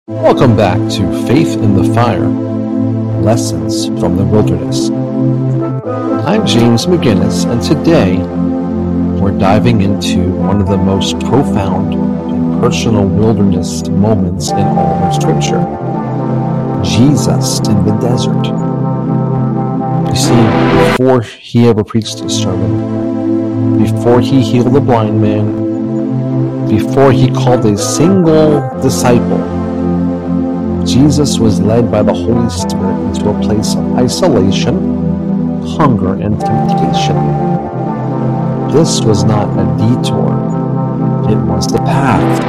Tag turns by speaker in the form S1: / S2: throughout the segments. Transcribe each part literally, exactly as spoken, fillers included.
S1: Welcome back to Faith in the Fire, Lessons from the Wilderness. I'm James McGinnis, and today we're diving into one of the most profound and personal wilderness moments in all of Scripture, Jesus in the desert. You see, before he ever preached his sermon, before he healed the blind man, before he called a single disciple, Jesus was led by the Holy Spirit into a place of isolation, hunger, and temptation. This was not a detour. It was the path.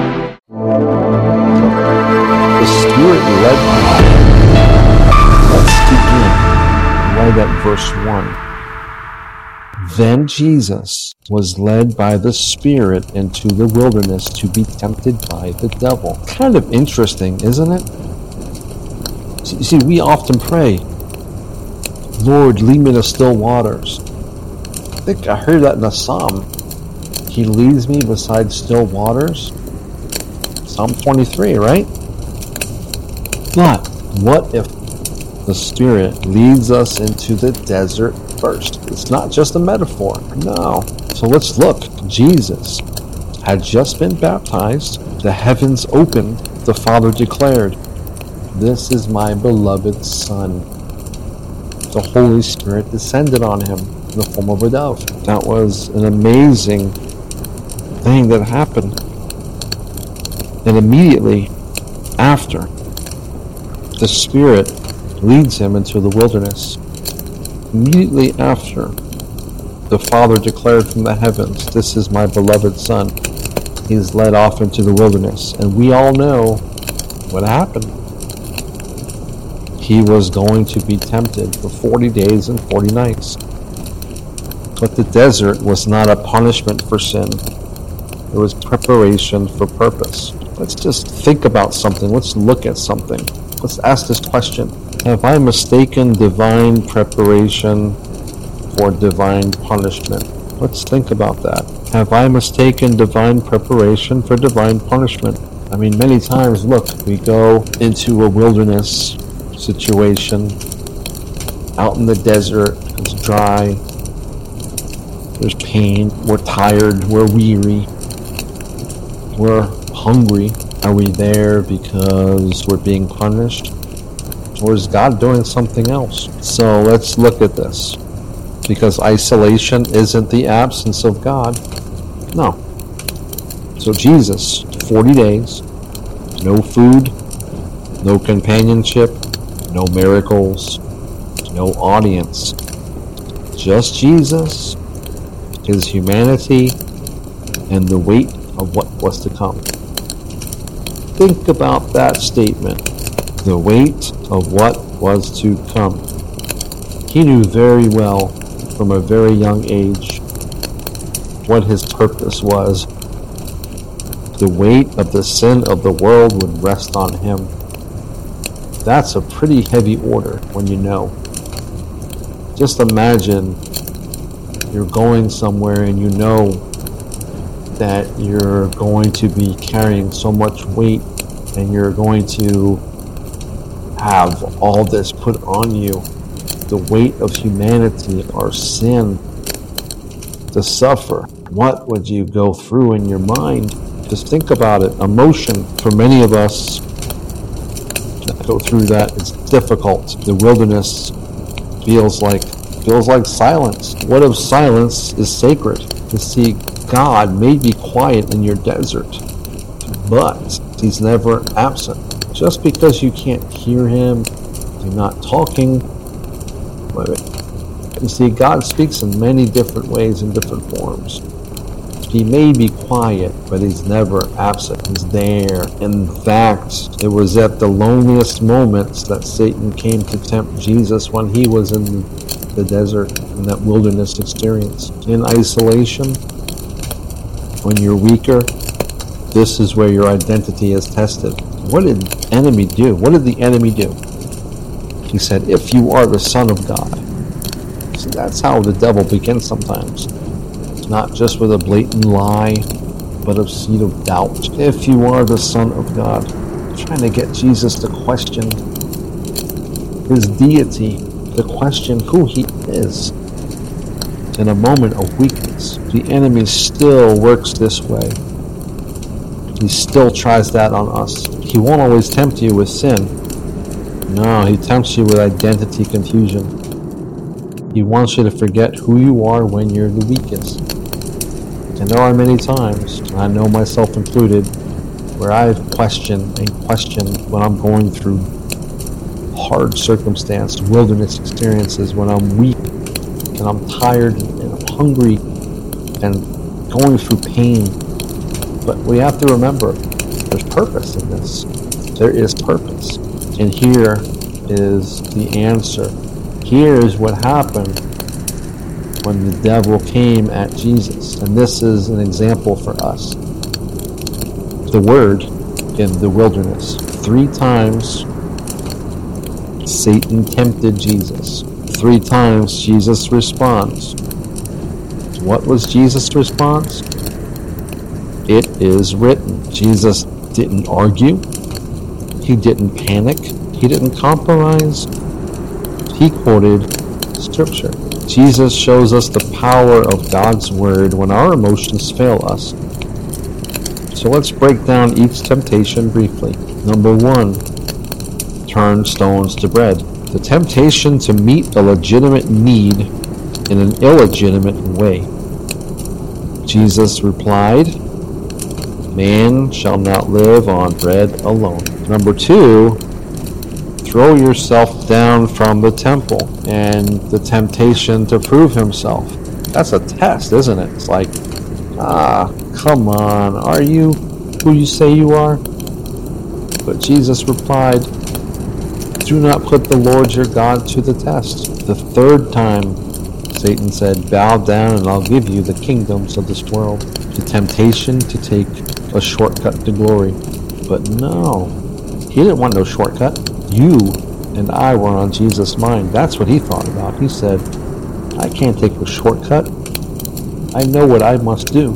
S1: The Spirit led him. Let's begin right at verse one. Then Jesus was led by the Spirit into the wilderness to be tempted by the devil. Kind of interesting, isn't it? You see, we often pray, Lord, lead me to still waters. I think I heard that in a psalm. He leads me beside still waters. Psalm twenty-three, right? But what if the Spirit leads us into the desert first? It's not just a metaphor. No. So let's look. Jesus had just been baptized. The heavens opened. The Father declared, "This is my beloved Son." The Holy Spirit descended on him in the form of a dove. That was an amazing thing that happened. And immediately after, the Spirit leads him into the wilderness. Immediately after, the Father declared from the heavens, "This is my beloved Son." He's led off into the wilderness. And we all know what happened. He was going to be tempted for forty days and forty nights. But the desert was not a punishment for sin. It was preparation for purpose. Let's just think about something. Let's look at something. Let's ask this question. Have I mistaken divine preparation for divine punishment? Let's think about that. Have I mistaken divine preparation for divine punishment? I mean, many times, look, we go into a wilderness situation, out in the desert, it's dry, there's pain, we're tired, we're weary, we're hungry. Are we there because we're being punished? Or is God doing something else? So let's look at this. Because isolation isn't the absence of God. No. So Jesus, forty days, no food, no companionship, no miracles, no audience. Just Jesus, his humanity, and the weight of what was to come. Think about that statement. The weight of what was to come. He knew very well from a very young age what his purpose was. The weight of the sin of the world would rest on him. That's a pretty heavy order when you know. Just imagine you're going somewhere and you know that you're going to be carrying so much weight and you're going to have all this put on you. The weight of humanity, our sin, to suffer. What would you go through in your mind? Just think about it. Emotion, for many of us that go through that, it's difficult. The wilderness feels like feels like silence. What if silence is sacred? You see, God may be quiet in your desert, but he's never absent. Just because you can't hear him, you're not talking. Wait, wait. You see, God speaks in many different ways and different forms. He may be quiet, but he's never absent. He's there. In fact, it was at the loneliest moments that Satan came to tempt Jesus when he was in the desert, in that wilderness experience. In isolation, when you're weaker, this is where your identity is tested. What did the enemy do? What did the enemy do? He said, if you are the Son of God. See, that's how the devil begins sometimes. Not just with a blatant lie, but a seed of doubt. If you are the Son of God, trying to get Jesus to question his deity, to question who he is. In a moment of weakness, the enemy still works this way. He still tries that on us. He won't always tempt you with sin. No, he tempts you with identity confusion. He wants you to forget who you are when you're the weakest. And there are many times, and I know myself included, where I've questioned and questioned when I'm going through hard circumstance, wilderness experiences, when I'm weak and I'm tired and I'm hungry and going through pain. But we have to remember, there's purpose in this. There is purpose. And here is the answer. Here is what happened when the devil came at Jesus. And this is an example for us. The word in the wilderness. Three times Satan tempted Jesus. Three times Jesus responds. What was Jesus' response? It is written. Jesus didn't argue. He didn't panic. He didn't compromise. He quoted Scripture. Jesus shows us the power of God's Word when our emotions fail us. So let's break down each temptation briefly. Number one, turn stones to bread. The temptation to meet a legitimate need in an illegitimate way. Jesus replied, "Man shall not live on bread alone." Number two, throw yourself down from the temple, and the temptation to prove himself. That's a test, isn't it? It's like, ah, come on, are you who you say you are? But Jesus replied, do not put the Lord your God to the test. The third time, Satan said, bow down and I'll give you the kingdoms of this world. The temptation to take a shortcut to glory. But no, he didn't want no shortcut. You and I were on Jesus' mind. That's what he thought about. He said, I can't take a shortcut. I know what I must do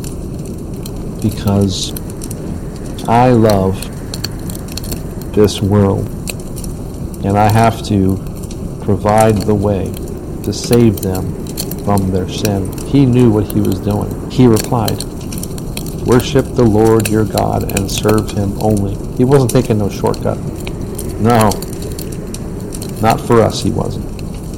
S1: because I love this world and I have to provide the way to save them from their sin. He knew what he was doing. He replied, worship the Lord your God and serve him only. He wasn't taking no shortcut. No, not for us he wasn't.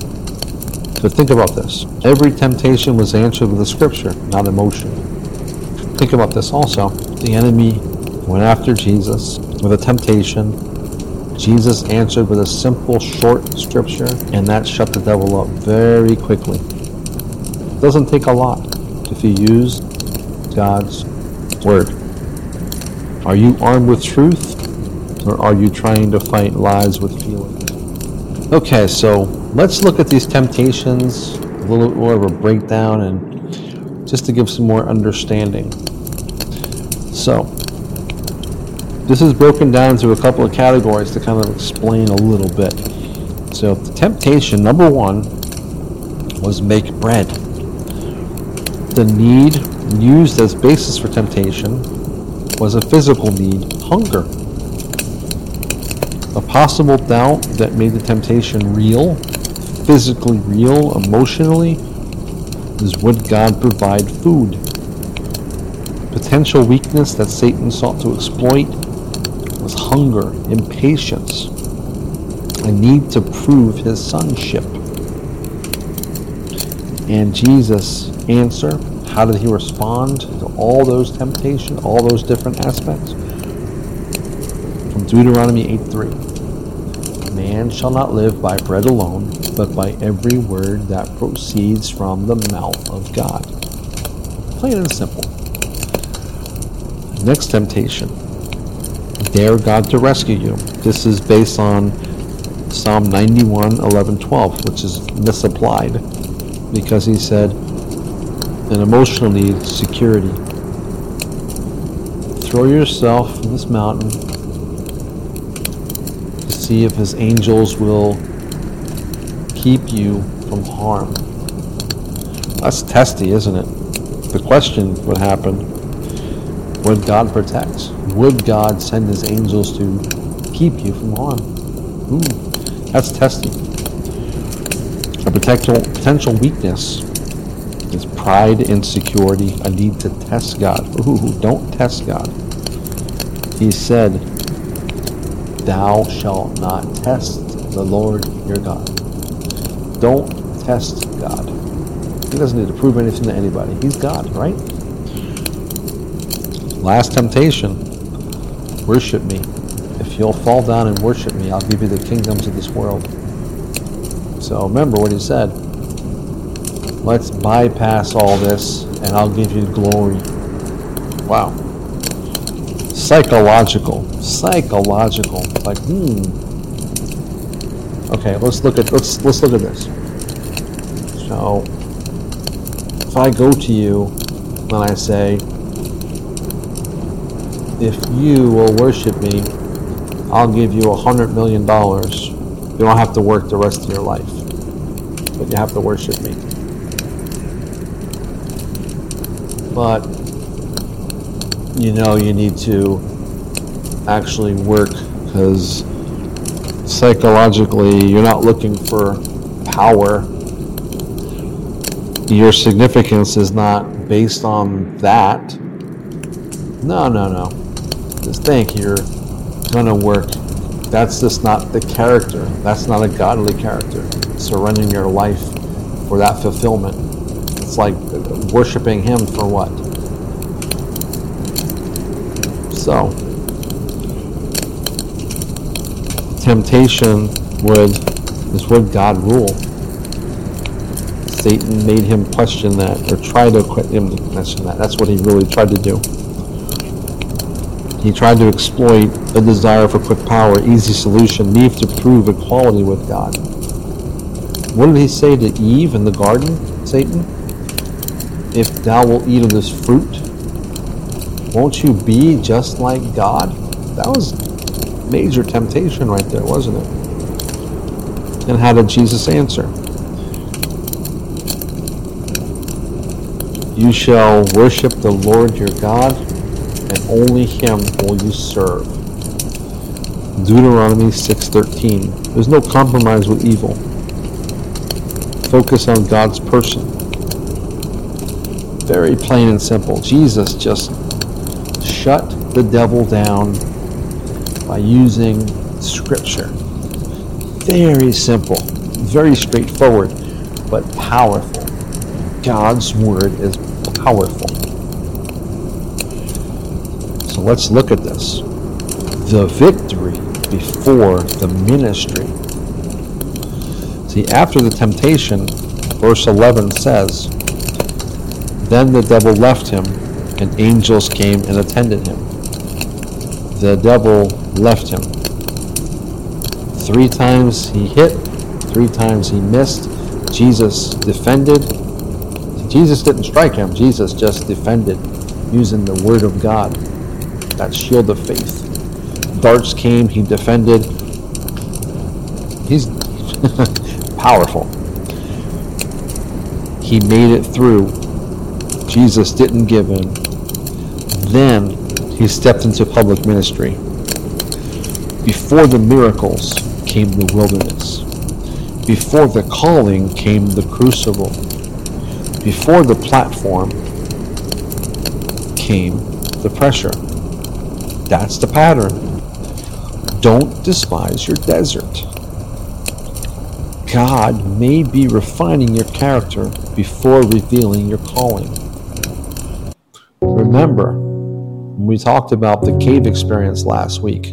S1: So think about this. Every temptation was answered with a scripture, not emotion. Think about this also. The enemy went after Jesus with a temptation. Jesus answered with a simple, short scripture, and that shut the devil up very quickly. It doesn't take a lot if you use God's word. Are you armed with truth, or are you trying to fight lies with feelings? Okay, so let's look at these temptations, a little more of a breakdown, and just to give some more understanding. So, this is broken down into a couple of categories to kind of explain a little bit. So, the temptation, number one, was make bread. The need used as basis for temptation was a physical need, hunger. A possible doubt that made the temptation real, physically real, emotionally, is would God provide food? Potential weakness that Satan sought to exploit was hunger, impatience, a need to prove his sonship. And Jesus' answer, how did he respond to all those temptations, all those different aspects? From Deuteronomy eight three. Man shall not live by bread alone, but by every word that proceeds from the mouth of God. Plain and simple. Next temptation. Dare God to rescue you. This is based on Psalm ninety-one, eleven, twelve, which is misapplied because he said an emotional need, security. Throw yourself from this mountain to see if his angels will keep you from harm. That's testy, isn't it? The question would happen, would God protect? Would God send his angels to keep you from harm. Ooh, that's testing. A potential, potential weakness is pride, insecurity, a need to test God. Ooh, don't test God. He said, thou shalt not test the Lord your God. Don't test God. He doesn't need to prove anything to anybody. He's God, right? Last temptation, worship me. If you'll fall down and worship me, I'll give you the kingdoms of this world. So remember what he said. Let's bypass all this and I'll give you glory. Wow. Psychological. Psychological. Like, hmm. Okay, let's look at let's let's look at this. So if I go to you and I say, if you will worship me, I'll give you a hundred million dollars. You don't have to work the rest of your life, but you have to worship me. But you know you need to actually work, because psychologically you're not looking for power. Your significance is not based on that. No, no, no. Just think you're gonna work. That's just not the character. That's not a godly character. Surrendering your life for that fulfillment. It's like worshiping him for what? So, temptation would is would God rule? Satan made him question that, or try to quit him to question that. That's what he really tried to do. He tried to exploit a desire for quick power, easy solution, need to prove equality with God. What did he say to Eve in the garden, Satan? If thou wilt eat of this fruit, won't you be just like God? That was major temptation right there, wasn't it? And how did Jesus answer? You shall worship the Lord your God, and only him will you serve. Deuteronomy six thirteen. There's no compromise with evil. Focus on God's person. Very plain and simple. Jesus just shut the devil down by using scripture. Very simple, very straightforward, but powerful. God's word is powerful. So let's look at this. The victory before the ministry. See, after the temptation, verse eleven says, then the devil left him, and angels came and attended him. The devil left him. Three times he hit, three times he missed. Jesus defended. Jesus didn't strike him. Jesus just defended using the word of God, that shield of faith. Darts came, he defended. He's powerful. He made it through. Jesus didn't give in. Then he stepped into public ministry. Before the miracles came the wilderness. Before the calling came the crucible. Before the platform came the pressure. That's the pattern. Don't despise your desert. God may be refining your character before revealing your calling. Remember, when we talked about the cave experience last week,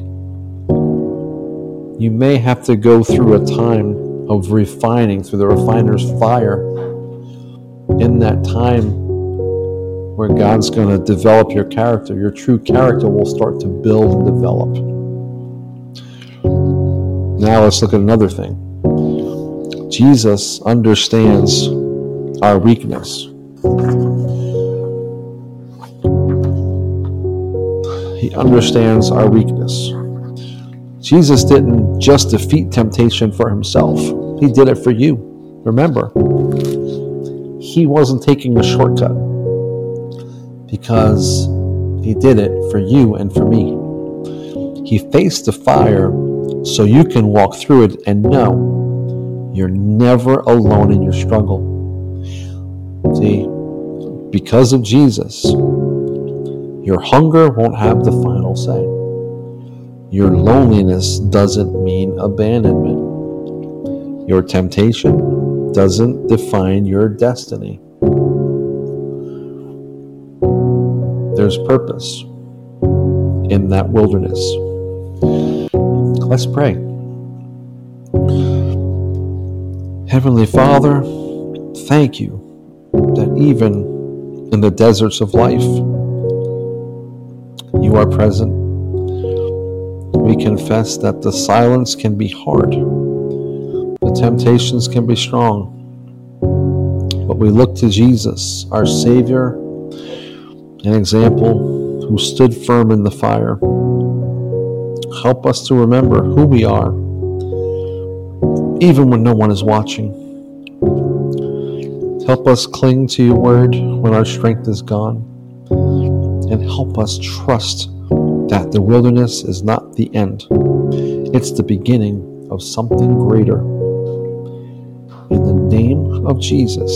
S1: you may have to go through a time of refining through the refiner's fire. In that time where God's going to develop your character, your true character will start to build and develop. Now let's look at another thing. Jesus understands our weakness. He understands our weakness. Jesus didn't just defeat temptation for himself. He did it for you. Remember, he wasn't taking a shortcut, because he did it for you and for me. He faced the fire so you can walk through it and know you're never alone in your struggle. See, because of Jesus, your hunger won't have the final say. Your loneliness doesn't mean abandonment. Your temptation doesn't define your destiny. There's purpose in that wilderness. Let's pray. Heavenly Father, thank you that even in the deserts of life, you are present. We confess that the silence can be hard. The temptations can be strong. But we look to Jesus, our Savior, an example who stood firm in the fire. Help us to remember who we are, even when no one is watching. Help us cling to your word when our strength is gone. And help us trust that the wilderness is not the end. It's the beginning of something greater. In the name of Jesus.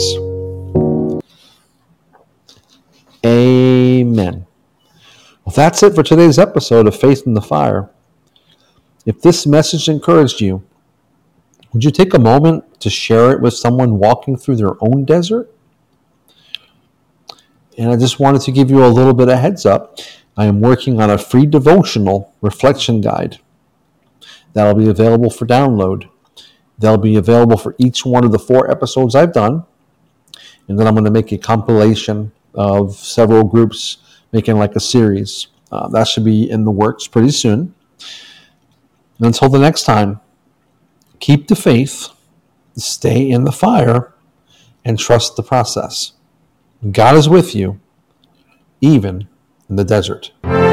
S1: Amen. Well, that's it for today's episode of Faith in the Fire. If this message encouraged you, would you take a moment to share it with someone walking through their own desert? And I just wanted to give you a little bit of heads up. I am working on a free devotional reflection guide that'll be available for download. They'll be available for each one of the four episodes I've done. And then I'm going to make a compilation of several groups making like a series. Uh, that should be in the works pretty soon. And until the next time, keep the faith, stay in the fire, and trust the process. God is with you, even in the desert.